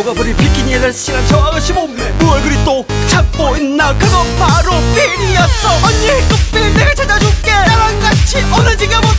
녹아버린 비키니에 날씬한 저 아가씨 몸 뭘 그리 또 찾고 있나 그건 바로 빌이었어. 언니 또 빌 내가 찾아줄게. 나랑 같이 오늘 지금